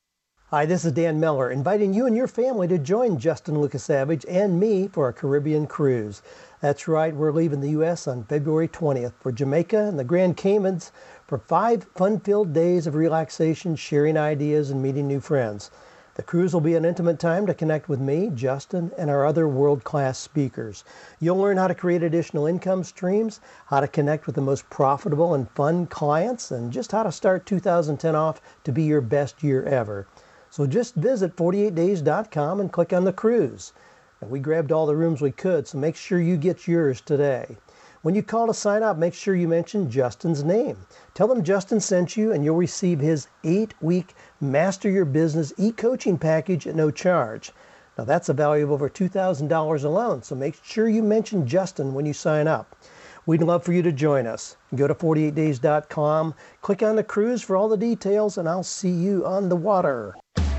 Hi, this is Dan Miller, inviting you and your family to join Justin Lukasavage and me for a Caribbean cruise. That's right, we're leaving the U S on February twentieth for Jamaica and the Grand Caymans for five fun-filled days of relaxation, sharing ideas, and meeting new friends. The cruise will be an intimate time to connect with me, Justin, and our other world-class speakers. You'll learn how to create additional income streams, how to connect with the most profitable and fun clients, and just how to start two thousand ten off to be your best year ever. So just visit forty-eight days dot com and click on the cruise. And we grabbed all the rooms we could, so make sure you get yours today. When you call to sign up, make sure you mention Justin's name. Tell them Justin sent you, and you'll receive his eight-week Master Your Business e-coaching package at no charge. Now, that's a value of over two thousand dollars alone, so make sure you mention Justin when you sign up. We'd love for you to join us. Go to forty-eight days dot com, click on the cruise for all the details, and I'll see you on the water.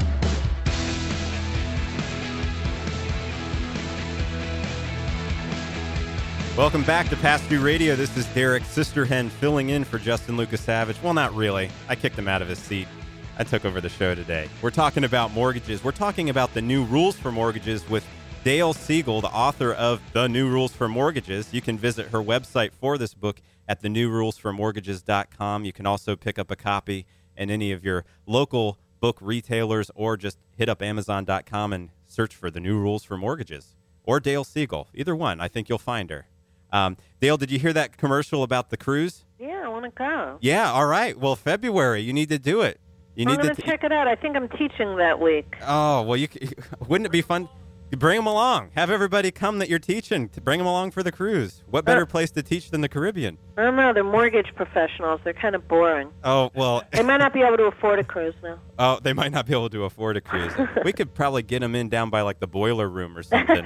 Welcome back to Pass Through Radio. This is Derek Sisterhen filling in for Justin Lukasavage. Well, not really. I kicked him out of his seat. I took over the show today. We're talking about mortgages. We're talking about the new rules for mortgages with Dale Siegel, the author of The New Rules for Mortgages. You can visit her website for this book at the new rules for mortgages dot com. You can also pick up a copy in any of your local book retailers or just hit up amazon dot com and search for The New Rules for Mortgages or Dale Siegel. Either one. I think you'll find her. Um, Dale, did you hear that commercial about the cruise?
Yeah, I want to go.
Yeah, all right. Well, February, you need to do it. You
I'm
need
going
to
to check it out. I think I'm teaching that week.
Oh, well, you wouldn't it be fun? Bring them along. Have everybody come that you're teaching to bring them along for the cruise. What better uh, place to teach than the Caribbean?
I don't know. They're mortgage professionals. They're kind of boring.
Oh, well.
They might not be able to afford a cruise now.
Oh, they might not be able to afford a cruise. We could probably get them in down by, like, the boiler room or something.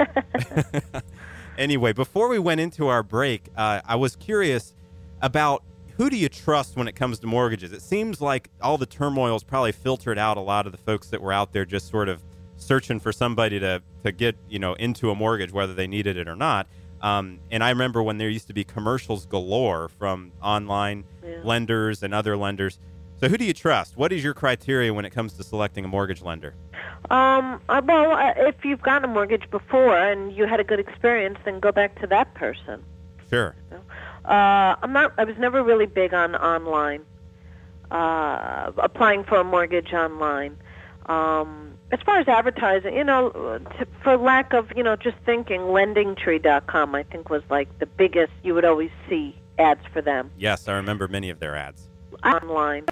Anyway, before we went into our break, uh, I was curious about who do you trust when it comes to mortgages? It seems like all the turmoil has probably filtered out a lot of the folks that were out there just sort of searching for somebody to, to get, you know, into a mortgage, whether they needed it or not. Um, and I remember when there used to be commercials galore from online yeah. lenders and other lenders. So who do you trust? What is your criteria when it comes to selecting a mortgage lender?
Um, uh, well, uh, if you've gotten a mortgage before and you had a good experience, then go back to that person.
Sure.
You know? uh, I'm not. I was never really big on online uh, applying for a mortgage online. Um, as far as advertising, you know, to, for lack of, you know, just thinking, lending tree dot com I think was like the biggest. You would always see ads for them.
Yes, I remember many of their ads.
Online,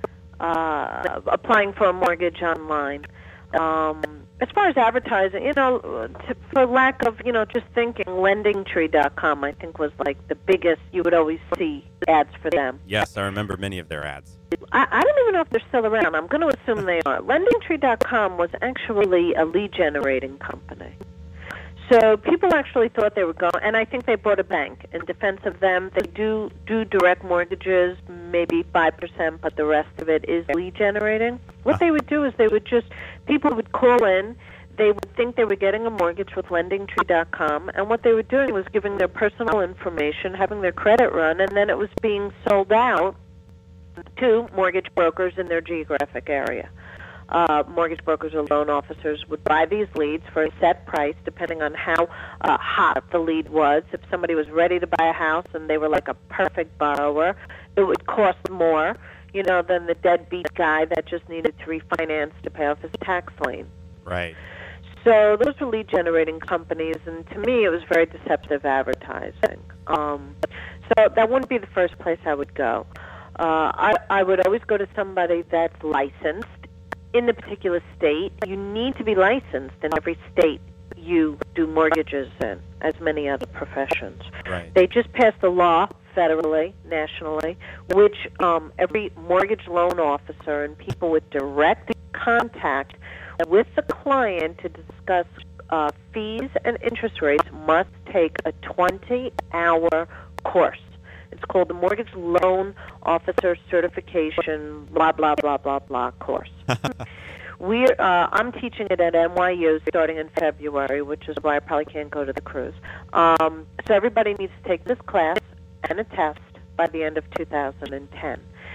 uh, applying for a mortgage online. Um, as far as advertising, you know, to, for lack of, you know, just thinking, lending tree dot com I think was like the biggest. You would always see ads for them.
Yes, I remember many of their ads.
I, I don't even know if they're still around. I'm going to assume they are. lending tree dot com was actually a lead generating company. So people actually thought they were going, and I think they bought a bank. In defense of them, they do do direct mortgages, maybe five percent, but the rest of it is lead generating. What they would do is they would just, people would call in, they would think they were getting a mortgage with lending tree dot com, and what they were doing was giving their personal information, having their credit run, and then it was being sold out to mortgage brokers in their geographic area. Uh, mortgage brokers or loan officers would buy these leads for a set price depending on how uh, hot the lead was. If somebody was ready to buy a house and they were like a perfect borrower, it would cost more, you know, than the deadbeat guy that just needed to refinance to pay off his tax lien.
Right.
So those were lead-generating companies, and to me it was very deceptive advertising. Um, so that wouldn't be the first place I would go. Uh, I, I would always go to somebody that's licensed in the particular state. You need to be licensed in every state you do mortgages in, as many other professions.
Right.
They just passed a law federally, nationally, which um, every mortgage loan officer and people with direct contact with the client to discuss uh, fees and interest rates must take a twenty-hour course. It's called the Mortgage Loan Officer Certification, blah, blah, blah, blah, blah course. We're, uh, I'm teaching it at N Y U starting in February, which is why I probably can't go to the cruise. Um, so everybody needs to take this class and a test by the end of two thousand ten.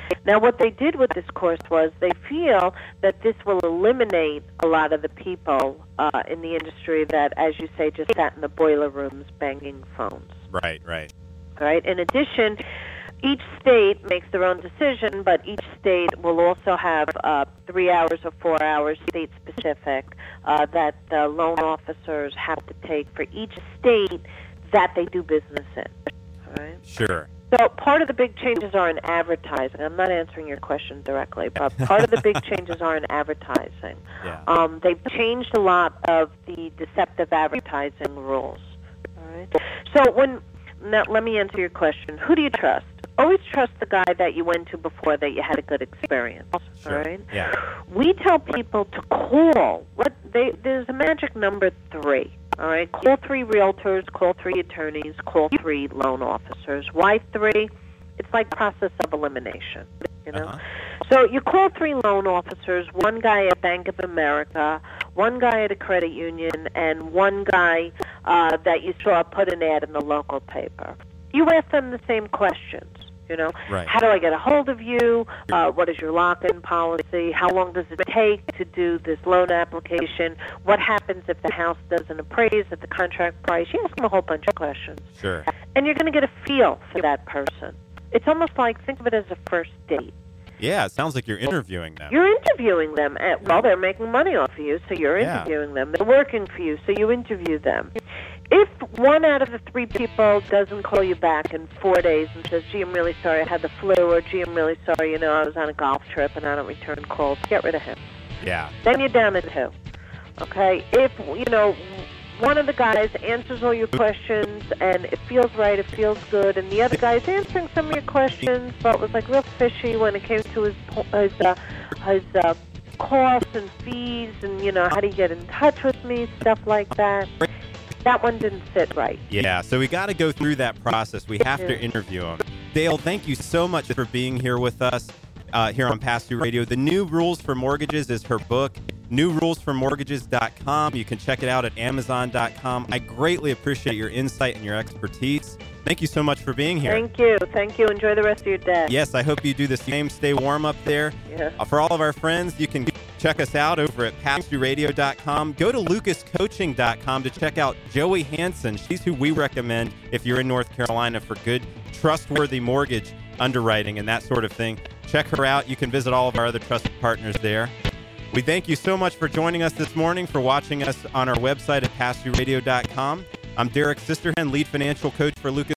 Now, what they did with this course was they feel that this will eliminate a lot of the people uh, in the industry that, as you say, just sat in the boiler rooms banging phones.
Right, right.
All right. In addition, each state makes their own decision, but each state will also have uh, three hours or four hours state-specific uh, that uh, loan officers have to take for each state that they do business in. All right.
Sure.
So part of the big changes are in advertising. I'm not answering your question directly, but part of the big changes are in advertising.
Yeah.
Um, they've changed a lot of the deceptive advertising rules. All right. So when now let me answer your question. Who do you trust? Always trust the guy that you went to before that you had a good experience.
Sure.
All right.
Yeah.
We tell people to call. What they there's a magic number three. All right, call three realtors, call three attorneys, call three loan officers. Why three? It's like process of elimination, you know.
Uh-huh.
So you call three loan officers, one guy at Bank of America, one guy at a credit union, and one guy uh, that you saw put an ad in the local paper. You ask them the same questions. You know,
right.
How do I get a hold of you? Uh, what is your lock-in policy? How long does it take to do this loan application? What happens if the house doesn't appraise at the contract price? You ask them a whole bunch of questions.
Sure.
And you're going to get a feel for that person. It's almost like, think of it as a first date.
Yeah, it sounds like you're interviewing them.
You're interviewing them. At, well, they're making money off of you, so you're
Yeah.
interviewing them. They're working for you, so you interview them. If one out of the three people doesn't call you back in four days and says, gee, I'm really sorry I had the flu, or gee, I'm really sorry, you know, I was on a golf trip and I don't return calls, get rid of him.
Yeah.
Then you're down to two. Okay? If, you know, one of the guys answers all your questions and it feels right, it feels good, and the other guy's answering some of your questions but was like real fishy when it came to his, his, uh, his uh, costs and fees and, you know, how do you get in touch with me, stuff like that. That one didn't sit right.
Yeah, so we got to go through that process. We have to interview them. Dale, thank you so much for being here with us uh, here on Pass Through Radio. The New Rules for Mortgages is her book, new rules for mortgages dot com. You can check it out at amazon dot com. I greatly appreciate your insight and your expertise. Thank you so much for being here.
Thank you. Thank you. Enjoy the rest of your day.
Yes, I hope you do the same. Stay warm up there.
Yeah.
Uh, for all of our friends, you can check us out over at pass through radio dot com. Go to lucas coaching dot com to check out Joey Hansen. She's who we recommend if you're in North Carolina for good, trustworthy mortgage underwriting and that sort of thing. Check her out. You can visit all of our other trusted partners there. We thank you so much for joining us this morning, for watching us on our website at pass through radio dot com. I'm Derek Sisterhan, lead financial coach for Lucas